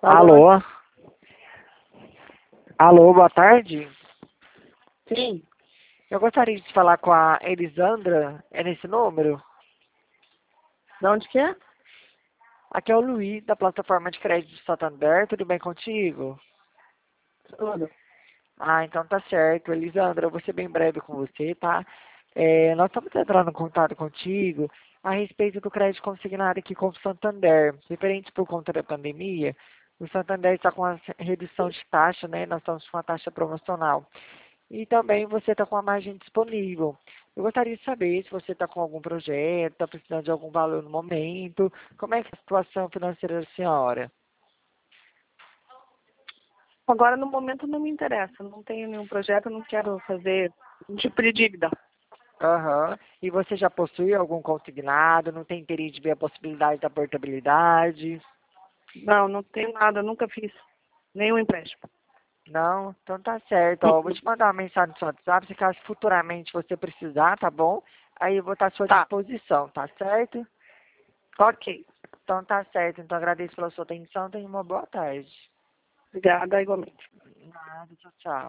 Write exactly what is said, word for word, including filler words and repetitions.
Alô? Alô? Alô, boa tarde. Sim. Eu gostaria de falar com a Elisandra. É nesse número? De onde que é? Aqui é o Luiz, da plataforma de crédito do Santander. Tudo bem contigo? Tudo. Ah, então tá certo. Elisandra, eu vou ser bem breve com você, tá? É, nós estamos entrando em contato contigo a respeito do crédito consignado aqui com o Santander. Referente por conta da pandemia, o Santander está com uma redução de taxa, né? Nós estamos com uma taxa promocional. E também você está com a margem disponível. Eu gostaria de saber se você está com algum projeto, está precisando de algum valor no momento. Como é que é a situação financeira da senhora? Agora, no momento, não me interessa. Não tenho nenhum projeto, não quero fazer um tipo de dívida. Aham. E você já possui algum consignado? Não tem interesse de ver a possibilidade da portabilidade? Não, não tenho nada, nunca fiz nenhum empréstimo. Não? Então tá certo. Ó, eu vou te mandar uma mensagem no seu WhatsApp, se caso futuramente você precisar, tá bom? Aí eu vou estar à sua Tá, disposição, tá certo? ok. Então tá certo. Então agradeço pela sua atenção. Tenha uma boa tarde. Obrigada, igualmente. Nada, tchau, tchau.